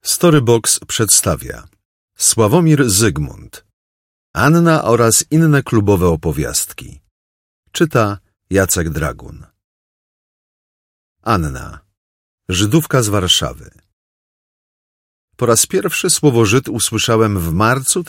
Storybox przedstawia Sławomir Zygmunt, Anna oraz inne klubowe opowiastki. Czyta Jacek Dragun. Anna, Żydówka z Warszawy. Po raz pierwszy słowo Żyd usłyszałem w marcu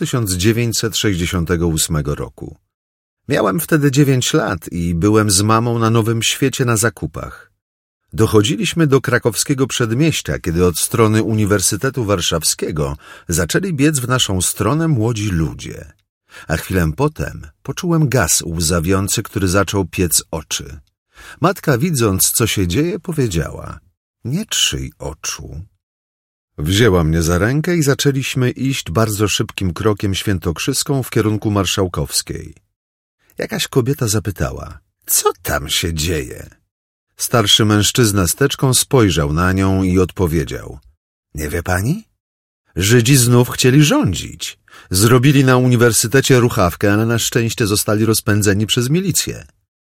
1968 roku. Miałem wtedy 9 lat i byłem z mamą na Nowym Świecie na zakupach. Dochodziliśmy do krakowskiego przedmieścia, kiedy od strony Uniwersytetu Warszawskiego zaczęli biec w naszą stronę młodzi ludzie. A chwilę potem poczułem gaz łzawiący, który zaczął piec oczy. Matka, widząc, co się dzieje, powiedziała: nie trzyj oczu. Wzięła mnie za rękę i zaczęliśmy iść bardzo szybkim krokiem świętokrzyską w kierunku Marszałkowskiej. Jakaś kobieta zapytała: co tam się dzieje? Starszy mężczyzna z teczką spojrzał na nią i odpowiedział: nie wie pani? Żydzi znów chcieli rządzić. Zrobili na uniwersytecie ruchawkę, ale na szczęście zostali rozpędzeni przez milicję.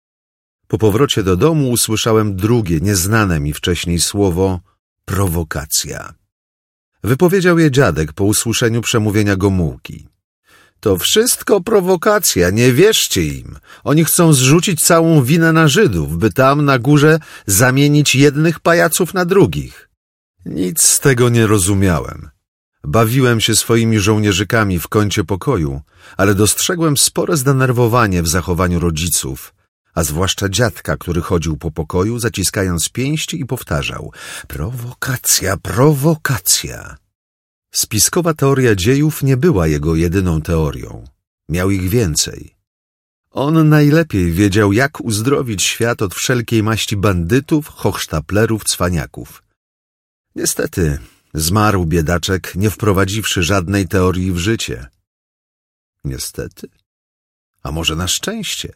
Po powrocie do domu usłyszałem drugie, nieznane mi wcześniej słowo — prowokacja. Wypowiedział je dziadek po usłyszeniu przemówienia Gomułki. To wszystko prowokacja, nie wierzcie im. Oni chcą zrzucić całą winę na Żydów, by tam na górze zamienić jednych pajaców na drugich. Nic z tego nie rozumiałem. Bawiłem się swoimi żołnierzykami w kącie pokoju, ale dostrzegłem spore zdenerwowanie w zachowaniu rodziców, a zwłaszcza dziadka, który chodził po pokoju, zaciskając pięści i powtarzał: prowokacja, prowokacja. Spiskowa teoria dziejów nie była jego jedyną teorią. Miał ich więcej. On najlepiej wiedział, jak uzdrowić świat od wszelkiej maści bandytów, hochsztaplerów, cwaniaków. Niestety zmarł biedaczek, nie wprowadziwszy żadnej teorii w życie. Niestety? A może na szczęście?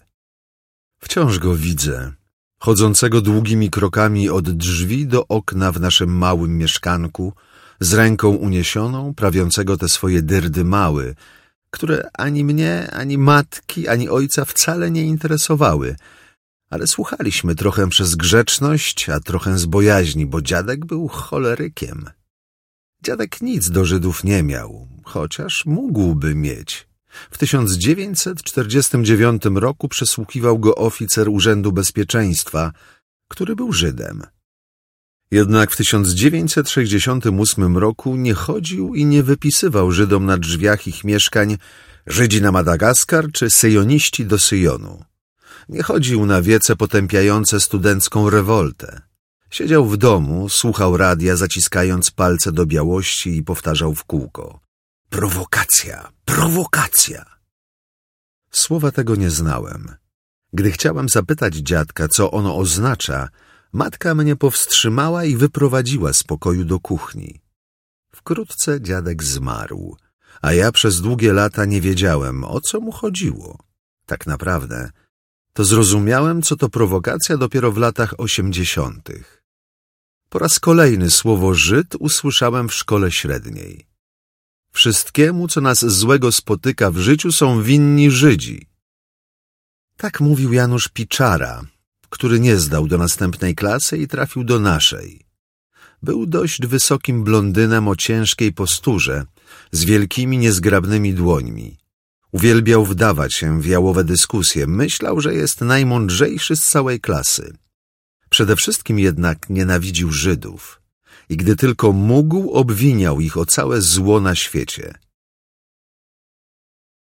Wciąż go widzę, chodzącego długimi krokami od drzwi do okna w naszym małym mieszkanku, z ręką uniesioną, prawiącego te swoje dyrdy mały, które ani mnie, ani matki, ani ojca wcale nie interesowały, ale słuchaliśmy trochę przez grzeczność, a trochę z bojaźni, bo dziadek był cholerykiem. Dziadek nic do Żydów nie miał, chociaż mógłby mieć. W 1949 roku przesłuchiwał go oficer Urzędu Bezpieczeństwa, który był Żydem. Jednak w 1968 roku nie chodził i nie wypisywał Żydom na drzwiach ich mieszkań: Żydzi na Madagaskar czy syjoniści do Syjonu. Nie chodził na wiece potępiające studencką rewoltę. Siedział w domu, słuchał radia, zaciskając palce do białości i powtarzał w kółko: prowokacja, prowokacja. Słowa tego nie znałem. Gdy chciałem zapytać dziadka, co ono oznacza, matka mnie powstrzymała i wyprowadziła z pokoju do kuchni. Wkrótce dziadek zmarł, a ja przez długie lata nie wiedziałem, o co mu chodziło. Tak naprawdę to zrozumiałem, co to prowokacja, dopiero w latach 80. Po raz kolejny słowo Żyd usłyszałem w szkole średniej. Wszystkiemu, co nas złego spotyka w życiu, są winni Żydzi. Tak mówił Janusz Piczara, który nie zdał do następnej klasy i trafił do naszej. Był dość wysokim blondynem o ciężkiej posturze, z wielkimi, niezgrabnymi dłońmi. Uwielbiał wdawać się w jałowe dyskusje, myślał, że jest najmądrzejszy z całej klasy. Przede wszystkim jednak nienawidził Żydów i gdy tylko mógł, obwiniał ich o całe zło na świecie.